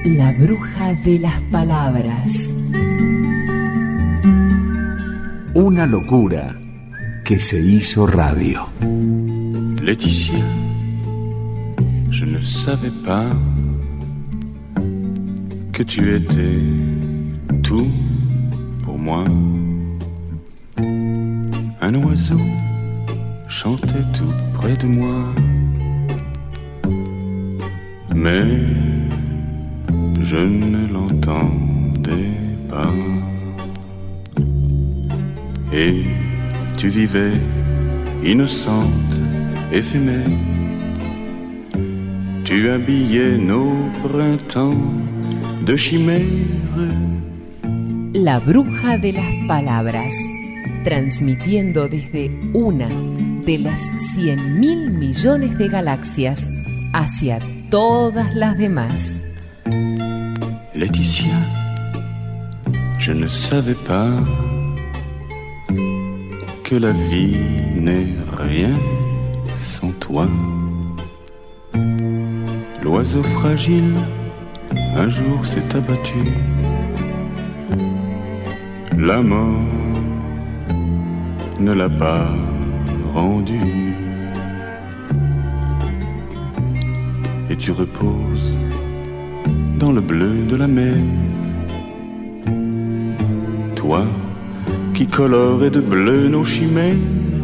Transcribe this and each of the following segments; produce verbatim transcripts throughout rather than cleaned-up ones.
La bruja de las palabras. Una locura que se hizo radio. Laetitia, je ne savais pas que tu étais tout pour moi. Un oiseau chantait tout près de moi, mais je ne l'entendais pas. Et tu vivais innocente, éphémère. Tu habillais nos printemps de chimères. La bruja de las palabras, transmitiendo desde una de las cien mil millones de galaxias hacia todas las demás. Laetitia, je ne savais pas que la vie n'est rien sans toi. L'oiseau fragile un jour s'est abattu. La mort ne l'a pas rendu. Et tu reposes dans le bleu de la mer, toi qui colorait de bleu nos chimères.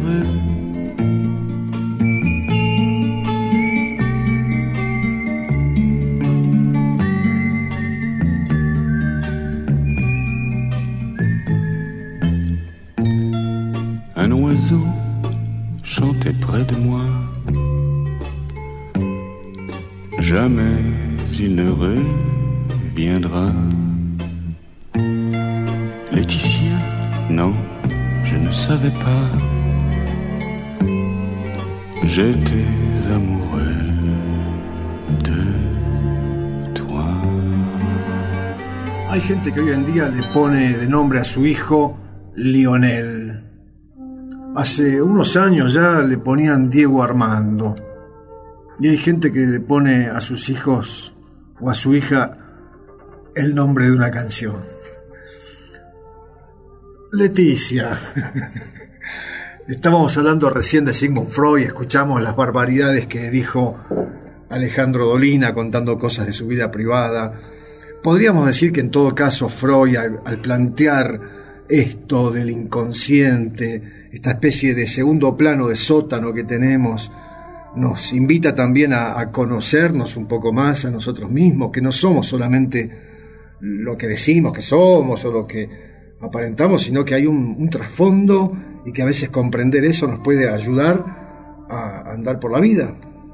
Un oiseau chantait près de moi. Jamais il ne reviendra. Laetitia, non, je ne savais pas. J'étais amoureux de toi. Hay gente que hoy en día le pone de nombre a su hijo Lionel. Hace unos años ya le ponían Diego Armando. Y hay gente que le pone a sus hijos o a su hija el nombre de una canción. Leticia. Estábamos hablando recién de Sigmund Freud, escuchamos las barbaridades que dijo Alejandro Dolina contando cosas de su vida privada. Podríamos decir que en todo caso Freud, al, al plantear esto del inconsciente, esta especie de segundo plano de sótano que tenemos, nos invita también a, a conocernos un poco más a nosotros mismos, que no somos solamente lo que decimos que somos o lo que aparentamos, sino que hay un, un trasfondo y que a veces comprender eso nos puede ayudar a andar por la vida.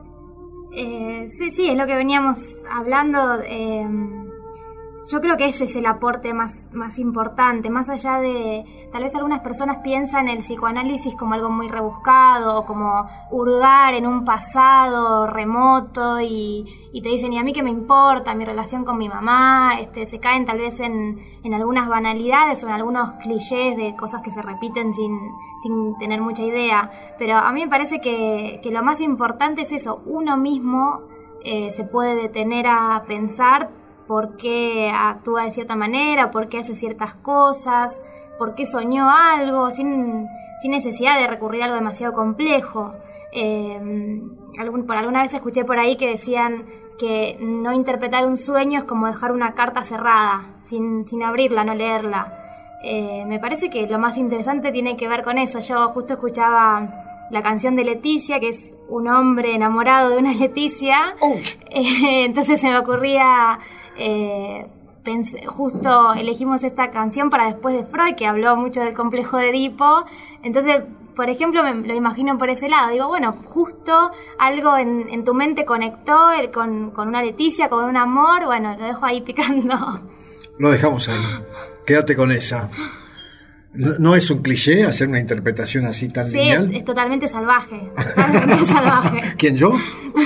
Eh, sí, sí, es lo que veníamos hablando. Eh, yo creo que ese es el aporte más, más importante, más allá de, tal vez algunas personas piensan el psicoanálisis como algo muy rebuscado, o como hurgar en un pasado remoto y, y te dicen, ¿y a mí qué me importa? Mi relación con mi mamá, este, se caen tal vez en, en algunas banalidades o en algunos clichés de cosas que se repiten sin, sin tener mucha idea, pero a mí me parece que, que lo más importante es eso, uno mismo eh, se puede detener a pensar por qué actúa de cierta manera, por qué hace ciertas cosas, por qué soñó algo, sin, sin necesidad de recurrir a algo demasiado complejo. Eh, algún, por alguna vez escuché por ahí que decían que no interpretar un sueño es como dejar una carta cerrada, sin, sin abrirla, no leerla. Eh, me parece que lo más interesante tiene que ver con eso. Yo justo escuchaba la canción de Leticia, que es un hombre enamorado de una Leticia. Eh, entonces se me ocurría... Eh, pensé, justo elegimos esta canción para después de Freud, que habló mucho del complejo de Edipo. Entonces, por ejemplo, me lo imagino por ese lado. Digo, bueno, justo algo en, en tu mente conectó el, con, con una Leticia, con un amor. Bueno, lo dejo ahí picando. Lo dejamos ahí. Quédate con esa. ¿No es un cliché hacer una interpretación así tan sí, lineal? Sí, es totalmente salvaje. Totalmente salvaje. ¿Quién, yo?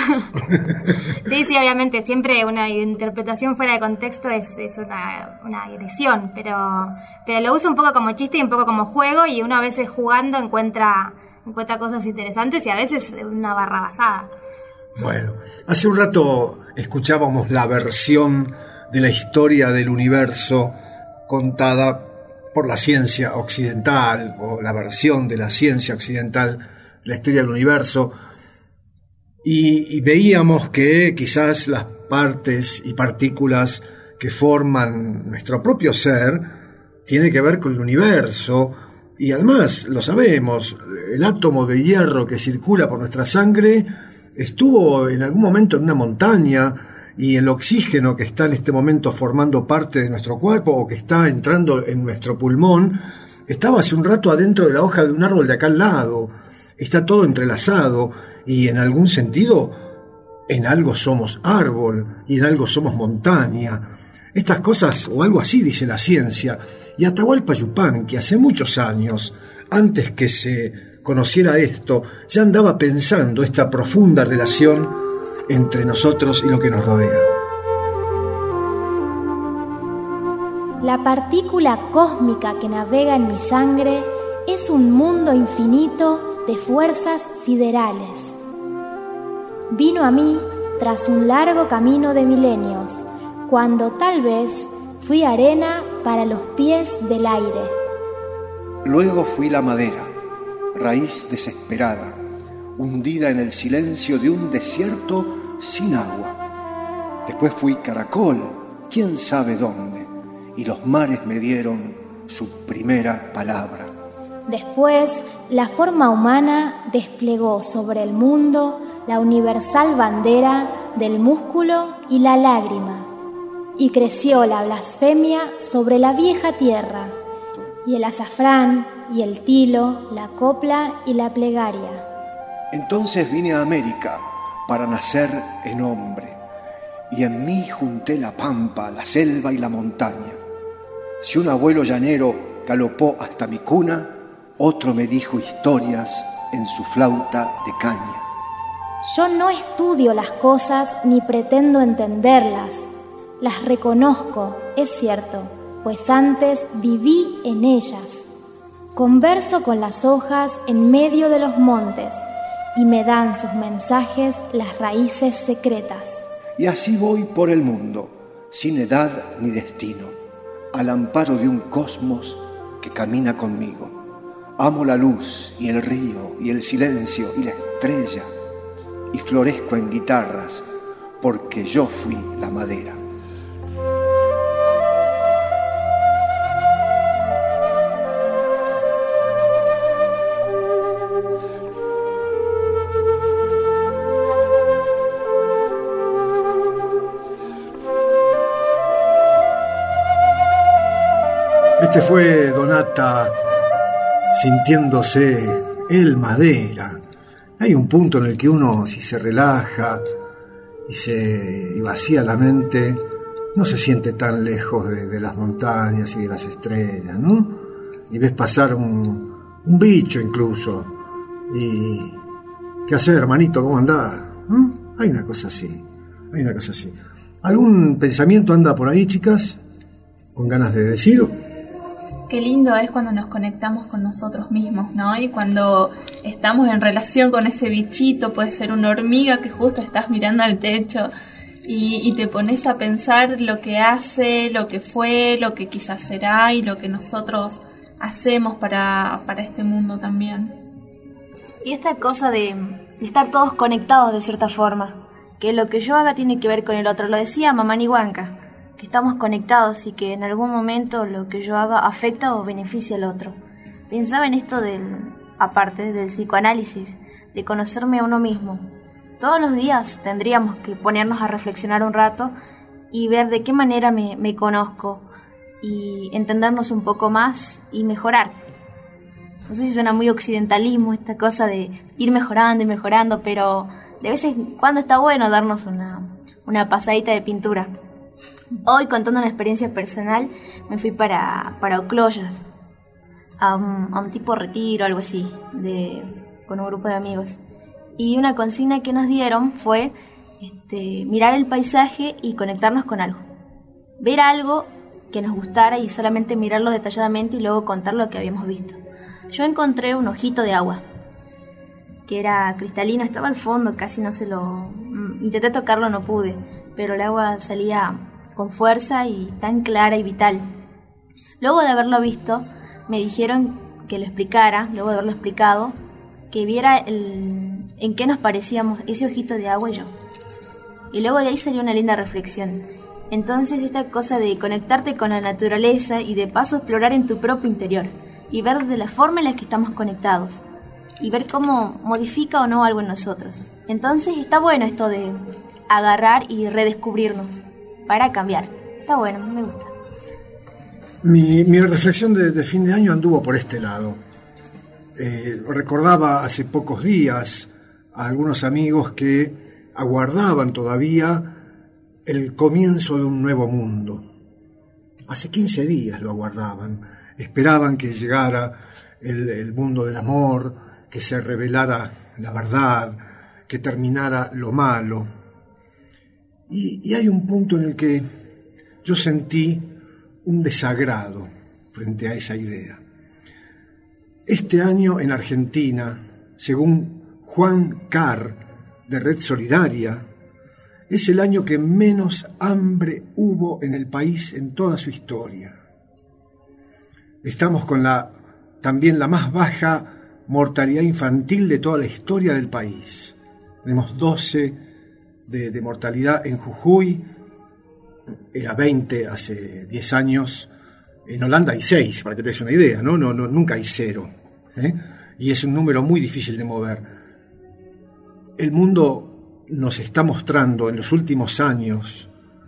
Sí, sí, obviamente. Siempre una interpretación fuera de contexto es, es una, una agresión, pero, pero lo uso un poco como chiste y un poco como juego, y uno a veces jugando encuentra, encuentra cosas interesantes y a veces una barrabasada. Bueno, hace un rato escuchábamos la versión de la historia del universo contada por la ciencia occidental, o la versión de la ciencia occidental de la historia del universo, y, y veíamos que quizás las partes y partículas que forman nuestro propio ser tiene que ver con el universo, y además lo sabemos, el átomo de hierro que circula por nuestra sangre estuvo en algún momento en una montaña, y el oxígeno que está en este momento formando parte de nuestro cuerpo o que está entrando en nuestro pulmón, estaba hace un rato adentro de la hoja de un árbol de acá al lado. Está todo entrelazado y en algún sentido en algo somos árbol y en algo somos montaña. Estas cosas, o algo así dice la ciencia, y Atahualpa Yupanqui hace muchos años, antes que se conociera esto, ya andaba pensando esta profunda relación entre nosotros y lo que nos rodea. La partícula cósmica que navega en mi sangre es un mundo infinito de fuerzas siderales. Vino a mí tras un largo camino de milenios, cuando tal vez fui arena para los pies del aire. Luego fui la madera, raíz desesperada, hundida en el silencio de un desierto sin agua. Después fui caracol, quién sabe dónde, y los mares me dieron su primera palabra. Después, la forma humana desplegó sobre el mundo la universal bandera del músculo y la lágrima, y creció la blasfemia sobre la vieja tierra, y el azafrán y el tilo, la copla y la plegaria. Entonces vine a América para nacer en hombre, y en mí junté la pampa, la selva y la montaña. Si un abuelo llanero galopó hasta mi cuna, otro me dijo historias en su flauta de caña. Yo no estudio las cosas ni pretendo entenderlas. Las reconozco, es cierto, pues antes viví en ellas. Converso con las hojas en medio de los montes, y me dan sus mensajes las raíces secretas. Y así voy por el mundo, sin edad ni destino, al amparo de un cosmos que camina conmigo. Amo la luz y el río y el silencio y la estrella, y florezco en guitarras porque yo fui la madera. Este fue Donata sintiéndose el madera. Hay un punto en el que uno, si se relaja y se y vacía la mente, no se siente tan lejos de, de las montañas y de las estrellas, ¿no? Y ves pasar un, un bicho incluso. Y ¿qué hacer, hermanito? ¿Cómo andás? ¿No? Hay una cosa así, hay una cosa así. ¿Algún pensamiento anda por ahí, chicas? ¿Con ganas de decir? Qué lindo es cuando nos conectamos con nosotros mismos, ¿no? Y cuando estamos en relación con ese bichito, puede ser una hormiga que justo estás mirando al techo y, y te pones a pensar lo que hace, lo que fue, lo que quizás será y lo que nosotros hacemos para, para este mundo también. Y esta cosa de, de estar todos conectados de cierta forma, que lo que yo haga tiene que ver con el otro, lo decía Mamani Huanca, que estamos conectados y que en algún momento lo que yo haga afecta o beneficia al otro. Pensaba en esto del, aparte del psicoanálisis, de conocerme a uno mismo. Todos los días tendríamos que ponernos a reflexionar un rato y ver de qué manera me, me conozco y entendernos un poco más y mejorar. No sé si suena muy occidentalismo esta cosa de ir mejorando y mejorando, pero de vez en cuando está bueno darnos una, una pasadita de pintura. Hoy, contando una experiencia personal, me fui para, para Ocloyas, a un, a un tipo retiro, algo así, de, con un grupo de amigos. Y una consigna que nos dieron fue este, mirar el paisaje y conectarnos con algo. Ver algo que nos gustara y solamente mirarlo detalladamente y luego contar lo que habíamos visto. Yo encontré un ojito de agua, que era cristalino, estaba al fondo, casi no se lo... Intenté tocarlo, no pude, pero el agua salía con fuerza y tan clara y vital. Luego de haberlo visto, me dijeron que lo explicara, luego de haberlo explicado, que viera el, en qué nos parecíamos ese ojito de agua y yo. Y luego de ahí salió una linda reflexión. Entonces esta cosa de conectarte con la naturaleza y de paso explorar en tu propio interior y ver de la forma en la que estamos conectados y ver cómo modifica o no algo en nosotros. Entonces está bueno esto de agarrar y redescubrirnos para cambiar. Está bueno, me gusta. Mi, mi reflexión de, de fin de año anduvo por este lado. Eh, recordaba hace pocos días a algunos amigos que aguardaban todavía el comienzo de un nuevo mundo. Hace quince días lo aguardaban. Esperaban que llegara el, el mundo del amor, que se revelara la verdad, que terminara lo malo. Y, y hay un punto en el que yo sentí un desagrado frente a esa idea. Este año en Argentina, según Juan Carr de Red Solidaria, es el año que menos hambre hubo en el país en toda su historia. Estamos con la también la más baja mortalidad infantil de toda la historia del país. Tenemos doce de, de mortalidad en Jujuy, era veinte hace diez años, en Holanda hay seis, para que te des una idea, ¿no? No, no, nunca hay cero, ¿eh? Y es un número muy difícil de mover. El mundo nos está mostrando en los últimos años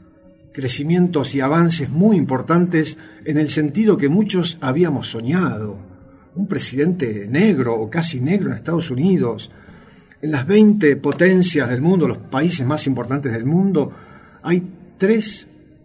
crecimientos y avances muy importantes en el sentido que muchos habíamos soñado. Un presidente negro o casi negro en Estados Unidos. En las veinte potencias del mundo, los países más importantes del mundo, hay tres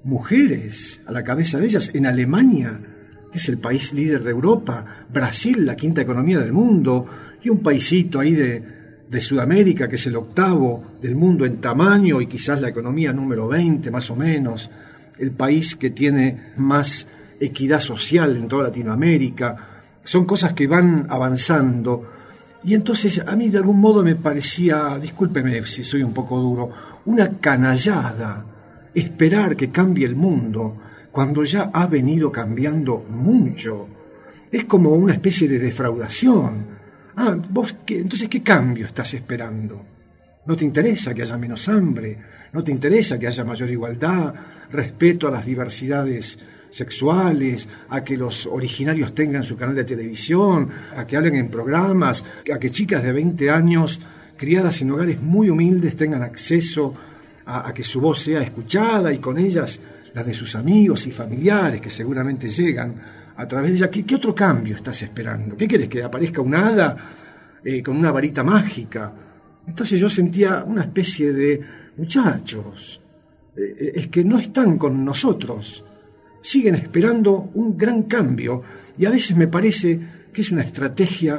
mujeres a la cabeza de ellas. En Alemania, que es el país líder de Europa, Brasil, la quinta economía del mundo, y un paisito ahí de de Sudamérica, que es el octavo del mundo en tamaño y quizás la economía número veinte más o menos, el país que tiene más equidad social en toda Latinoamérica. Son cosas que van avanzando y entonces a mí de algún modo me parecía, discúlpeme si soy un poco duro, una canallada esperar que cambie el mundo cuando ya ha venido cambiando mucho. Es como una especie de defraudación. Ah, vos, qué, entonces, ¿qué cambio estás esperando? ¿No te interesa que haya menos hambre? ¿No te interesa que haya mayor igualdad, respeto a las diversidades sexuales, a que los originarios tengan su canal de televisión, a que hablen en programas, a que chicas de veinte años, criadas en hogares muy humildes, tengan acceso a, a que su voz sea escuchada y con ellas la de sus amigos y familiares que seguramente llegan a través de ella? ¿Qué, qué otro cambio estás esperando? ¿Qué querés? ¿Que aparezca un hada eh, con una varita mágica? Entonces yo sentía una especie de muchachos, eh, es que no están con nosotros, siguen esperando un gran cambio y a veces me parece que es una estrategia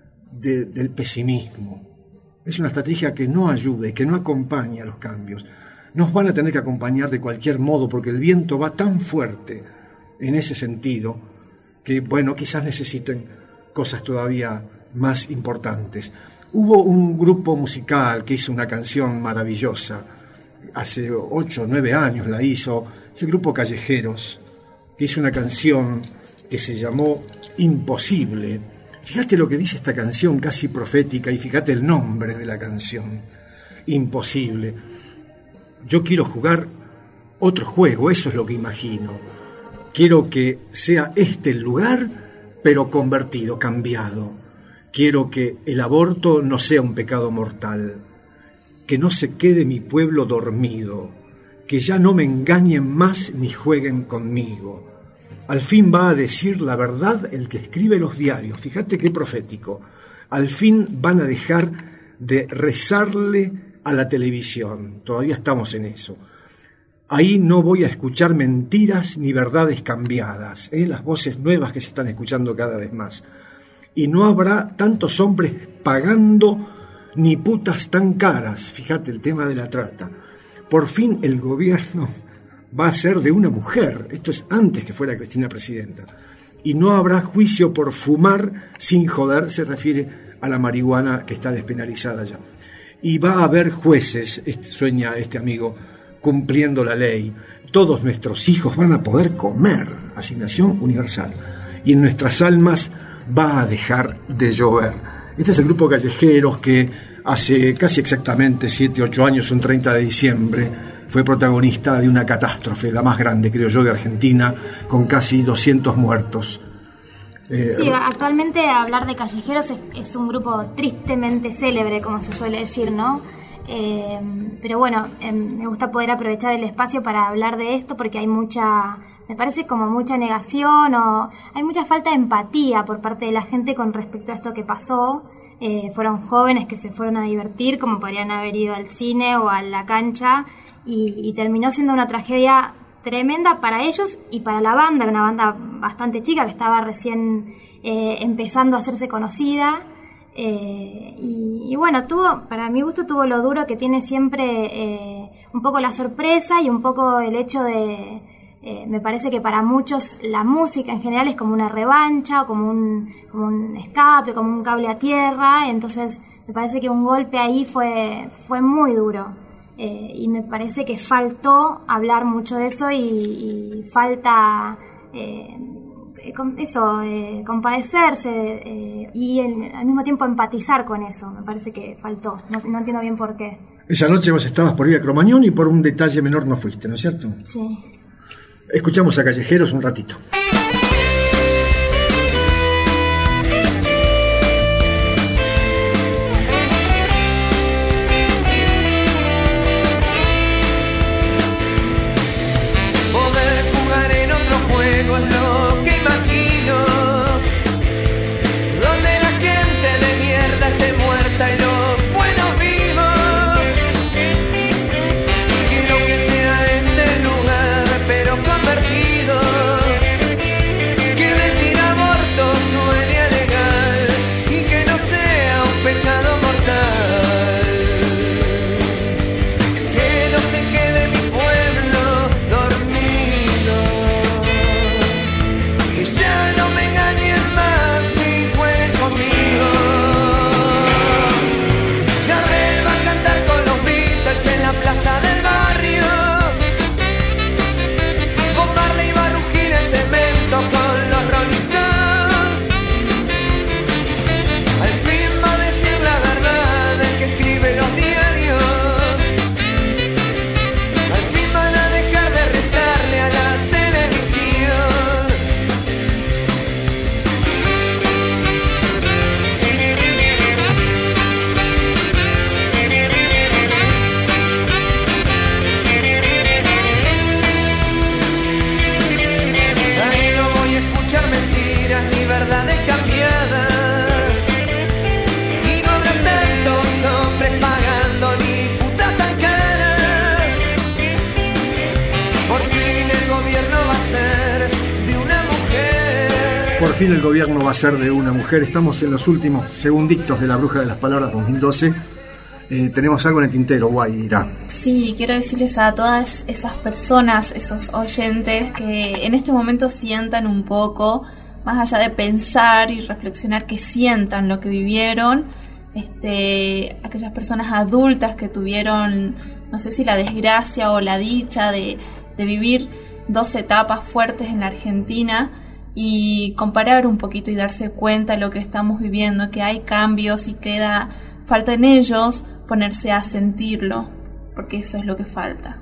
de, del pesimismo, es una estrategia que no ayuda y que no acompaña a los cambios. Nos van a tener que acompañar de cualquier modo porque el viento va tan fuerte en ese sentido que, bueno, quizás necesiten cosas todavía más importantes. Hubo un grupo musical que hizo una canción maravillosa, hace ocho o nueve años la hizo, ese grupo Callejeros, que hizo una canción que se llamó Imposible. Fíjate lo que dice esta canción casi profética y fíjate el nombre de la canción, Imposible. Yo quiero jugar otro juego, eso es lo que imagino. Quiero que sea este el lugar, pero convertido, cambiado. Quiero que el aborto no sea un pecado mortal, que no se quede mi pueblo dormido, que ya no me engañen más ni jueguen conmigo. Al fin va a decir la verdad el que escribe los diarios, fíjate qué profético. Al fin van a dejar de rezarle a la televisión, todavía estamos en eso. Ahí no voy a escuchar mentiras ni verdades cambiadas, ¿eh? Las voces nuevas que se están escuchando cada vez más. Y no habrá tantos hombres pagando ni putas tan caras, fíjate el tema de la trata. Por fin el gobierno va a ser de una mujer, esto es antes que fuera Cristina presidenta. Y no habrá juicio por fumar sin joder, se refiere a la marihuana que está despenalizada ya. Y va a haber jueces, este, sueña este amigo, cumpliendo la ley. todos nuestros hijos van a poder comer, asignación universal, y en nuestras almas va a dejar de llover. Este es el grupo Callejeros que hace casi exactamente siete, ocho años, un treinta de diciembre, fue protagonista de una catástrofe, la más grande, creo yo, de Argentina, con casi doscientos muertos. Eh, sí, actualmente hablar de Callejeros es, es un grupo tristemente célebre, como se suele decir, ¿no? Eh, pero bueno, eh, me gusta poder aprovechar el espacio para hablar de esto porque hay mucha, me parece como mucha negación o hay mucha falta de empatía por parte de la gente con respecto a esto que pasó. Eh, fueron jóvenes que se fueron a divertir, como podrían haber ido al cine o a la cancha, y, y terminó siendo una tragedia tremenda para ellos y para la banda, una banda bastante chica que estaba recién eh, empezando a hacerse conocida. Eh, y, y bueno, tuvo, para mi gusto tuvo lo duro que tiene siempre eh, un poco la sorpresa y un poco el hecho de, eh, me parece que para muchos la música en general es como una revancha, o como un, como un escape, como un cable a tierra, entonces me parece que un golpe ahí fue, fue muy duro. Eh, y me parece que faltó hablar mucho de eso y, y falta... Eh, eso, eh, compadecerse eh, y el, al mismo tiempo empatizar con eso, me parece que faltó, no, no entiendo bien por qué. Esa noche vos estabas por ir a Cromañón y por un detalle menor no fuiste, ¿no es cierto? Sí. Escuchamos a Callejeros un ratito. Por fin el gobierno va a ser de una mujer. Estamos en los últimos segunditos de La Bruja de las Palabras dos mil doce. Eh, tenemos algo en el tintero, Guaira. Sí, quiero decirles a todas esas personas, esos oyentes, que en este momento sientan un poco, más allá de pensar y reflexionar, que sientan lo que vivieron. Este, aquellas personas adultas que tuvieron, no sé si la desgracia o la dicha de, de vivir dos etapas fuertes en la Argentina, y comparar un poquito y darse cuenta de lo que estamos viviendo, que hay cambios y queda falta en ellos ponerse a sentirlo, porque eso es lo que falta.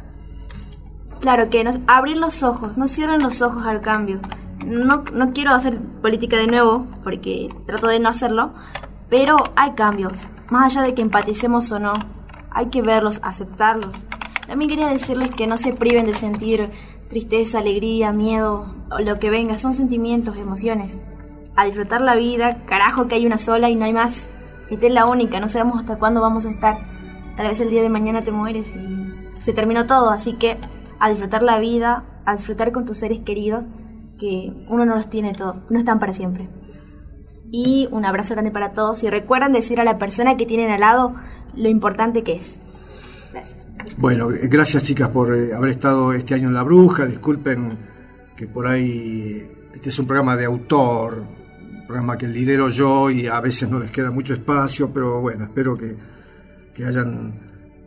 Claro, que nos, abrir los ojos, no cierren los ojos al cambio. No, no quiero hacer política de nuevo, porque trato de no hacerlo, pero hay cambios, más allá de que empaticemos o no, hay que verlos, aceptarlos. También quería decirles que no se priven de sentir tristeza, alegría, miedo, o lo que venga, son sentimientos, emociones. A disfrutar la vida, carajo que hay una sola y no hay más. Esta es la única, no sabemos hasta cuándo vamos a estar. Tal vez el día de mañana te mueres y se terminó todo, así que a disfrutar la vida, a disfrutar con tus seres queridos, que uno no los tiene todos, no están para siempre. Y un abrazo grande para todos y recuerden decir a la persona que tienen al lado lo importante que es. Gracias. Bueno, gracias chicas por eh, haber estado este año en La Bruja. Disculpen que por ahí este es un programa de autor, un programa que lidero yo y a veces no les queda mucho espacio, pero bueno, espero que, que hayan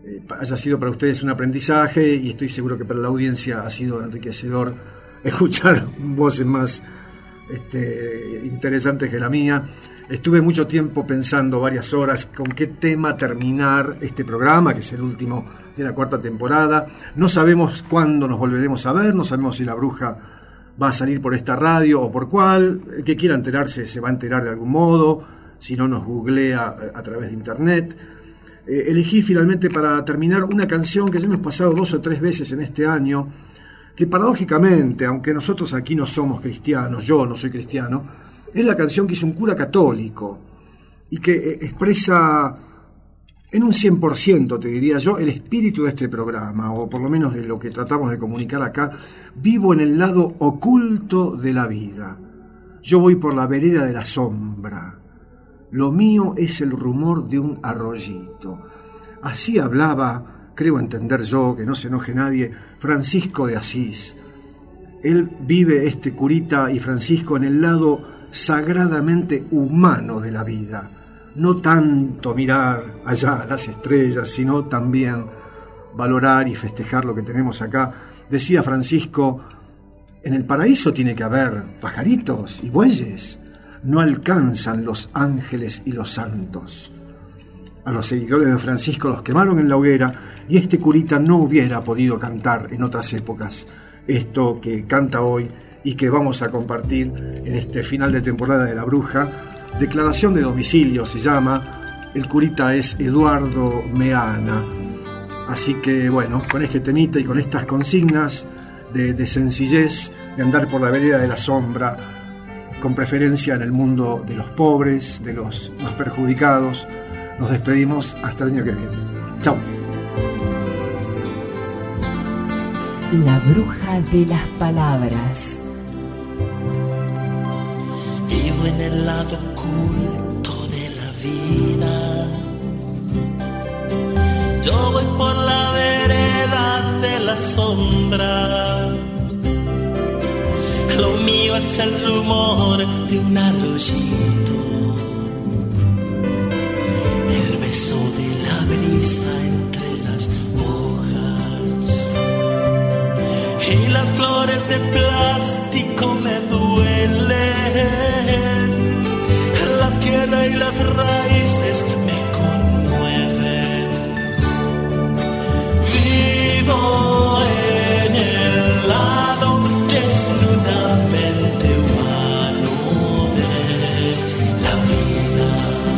eh, haya sido para ustedes un aprendizaje, y estoy seguro que para la audiencia ha sido enriquecedor escuchar voces más este, interesantes que la mía. Estuve mucho tiempo pensando, varias horas, con qué tema terminar este programa, que es el último de la cuarta temporada. No sabemos cuándo nos volveremos a ver, no sabemos si La Bruja va a salir por esta radio o por cuál. El que quiera enterarse se va a enterar de algún modo, si no nos googlea a través de internet. Eh, elegí finalmente para terminar una canción que ya hemos pasado dos o tres veces en este año, que paradójicamente, aunque nosotros aquí no somos cristianos, yo no soy cristiano, es la canción que hizo un cura católico y que eh, expresa en un cien por ciento, te diría yo, el espíritu de este programa, o por lo menos de lo que tratamos de comunicar acá. Vivo en el lado oculto de la vida. Yo voy por la vereda de la sombra. Lo mío es el rumor de un arroyito. Así hablaba, creo entender yo, que no se enoje nadie, Francisco de Asís. Él vive, este curita y Francisco, en el lado sagradamente humano de la vida. No tanto mirar allá a las estrellas, sino también valorar y festejar lo que tenemos acá. Decía Francisco, en el paraíso tiene que haber pajaritos y bueyes. No alcanzan los ángeles y los santos. A los seguidores de Francisco los quemaron en la hoguera, y este curita no hubiera podido cantar en otras épocas esto que canta hoy y que vamos a compartir en este final de temporada de La Bruja. Declaración de domicilio se llama. El curita es Eduardo Meana. Así que bueno, con este temita y con estas consignas de, de sencillez, de andar por la vereda de la sombra, con preferencia en el mundo de los pobres, de los más perjudicados, nos despedimos hasta el año que viene. Chao. La bruja de las palabras. Vivo en el lado oculto de la vida. Yo voy por la vereda de la sombra. Lo mío es el rumor de un arroyito, el beso de la brisa entre las hojas, y las flores de plástico me duelen. La tierra y las raíces me conmueven. Vivo en el lado desnudamente humano de la vida.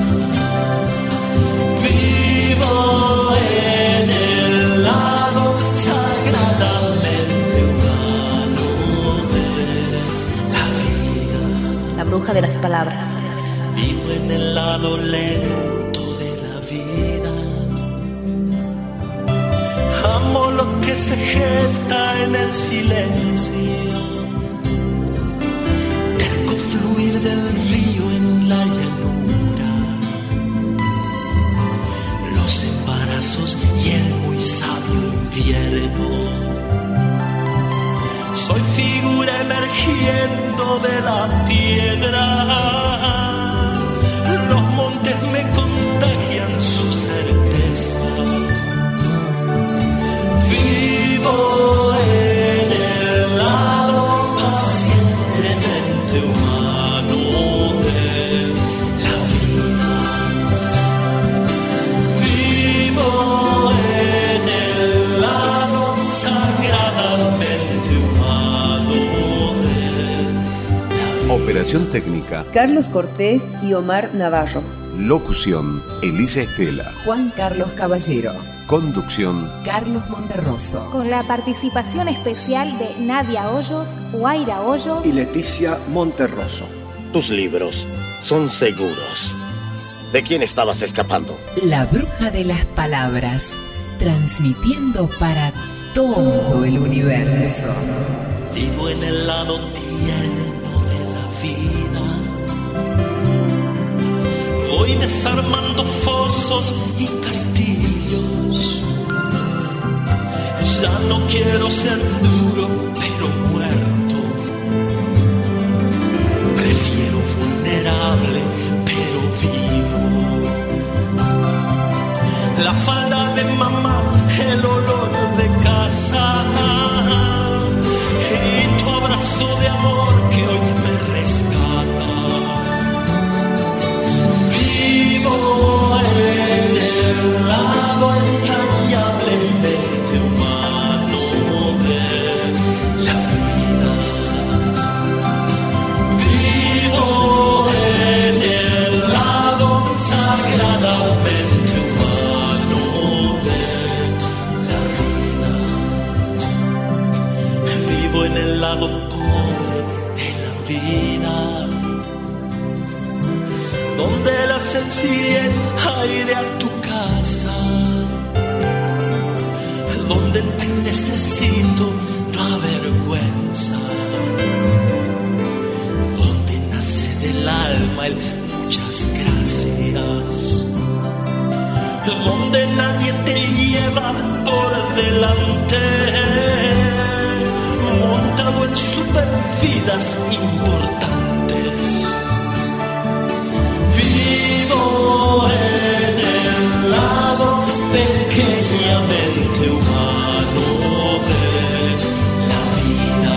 Vivo en el lado sagradamente humano de la vida. La bruja de las palabras. Vivo en el lado lento de la vida. Amo lo que se gesta en el silencio, terco fluir del río en la llanura, los embarazos y el muy sabio invierno. Soy figura emergiendo de la piedra. Los montes me contagian su certeza. Vivo en el lado pacientemente humano de la vida. Vivo en el lado sagradamente humano de la vida. Operación técnica Carlos Cortés y Omar Navarro. Locución Elisa Estela. Juan Carlos Caballero. Conducción Carlos Monterroso. Con la participación especial de Nadia Hoyos, Guaira Hoyos y Leticia Monterroso. Tus libros son seguros. ¿De quién estabas escapando? La bruja de las palabras, transmitiendo para todo el universo. Vivo en el lado tierno de la vida. Voy desarmando fosos y castillos. Ya no quiero ser duro, pero muerto. Prefiero vulnerable, pero vivo. La falda de mamá el lado pobre de la vida, donde la sencillez aire a tu casa, donde el te necesito no avergüenza, donde nace del alma el muchas gracias, donde nadie te lleva por delante, montado en supervidas importantes. Vivo en el lado pequeñamente humano de la vida.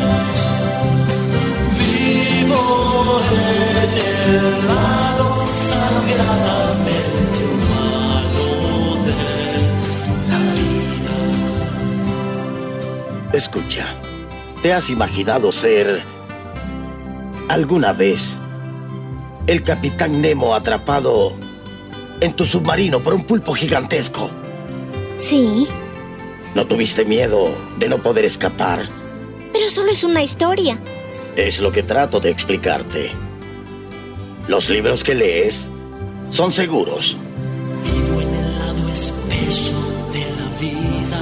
Vivo en el lado sagradamente humano de la vida. Escucha, ¿te has imaginado ser alguna vez el capitán Nemo atrapado en tu submarino por un pulpo gigantesco? Sí. ¿No tuviste miedo de no poder escapar? Pero solo es una historia. Es lo que trato de explicarte. Los libros que lees son seguros. Vivo en el lado espeso de la vida.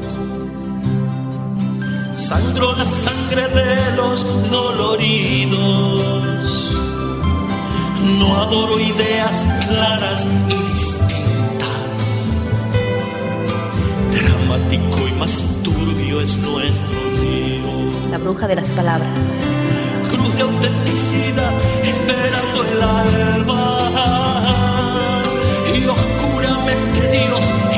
Sangro la sangre de los doloridos. No adoro ideas claras y distintas. Dramático y más turbio es nuestro río. La bruja de las palabras. Cruz de autenticidad esperando el alba. Y oscuramente Dios